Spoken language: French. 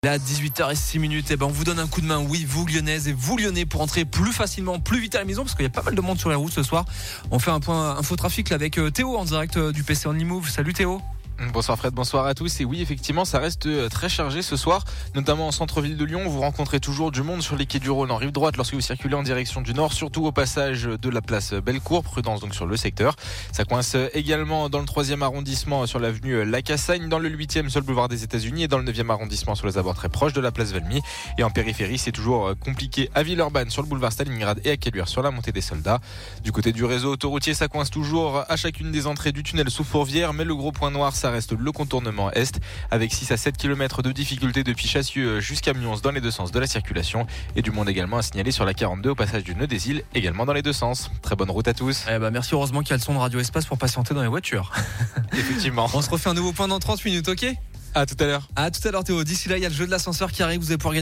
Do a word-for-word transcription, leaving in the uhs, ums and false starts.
Là, dix-huit heures six, eh ben, on vous donne un coup de main, oui, vous Lyonnaises et vous Lyonnais, pour entrer plus facilement, plus vite à la maison, parce qu'il y a pas mal de monde sur les routes ce soir. On fait un point infotrafic là, avec Théo en direct du P C Only Move. Salut Théo. Bonsoir Fred, bonsoir à tous. Et oui, effectivement, ça reste très chargé ce soir, notamment en centre-ville de Lyon. Vous rencontrez toujours du monde sur les quais du Rhône en rive droite lorsque vous circulez en direction du nord, surtout au passage de la place Bellecour. Prudence donc sur le secteur. Ça coince également dans le troisième arrondissement sur l'avenue Lacassagne, dans le huitième sur le boulevard des États-Unis et dans le neuvième arrondissement sur les abords très proches de la place Valmy. Et en périphérie, c'est toujours compliqué à Villeurbanne sur le boulevard Stalingrad et à Caluire sur la montée des Soldats. Du côté du réseau autoroutier, ça coince toujours à chacune des entrées du tunnel sous Fourvière, mais le gros point noir, ça reste le contournement Est, avec six à sept kilomètres de difficulté depuis Chassieux jusqu'à Mions dans les deux sens de la circulation, et du monde également à signaler sur la quarante-deux au passage du Nœud des Îles, également dans les deux sens. Très bonne route à tous. Eh ben merci, heureusement qu'il y a le son de Radio Espace pour patienter dans les voitures. Effectivement. On se refait un nouveau point dans trente minutes, ok ? À tout à l'heure. À tout à l'heure Théo. D'ici là, il y a le jeu de l'ascenseur qui arrive, vous allez pouvoir gagner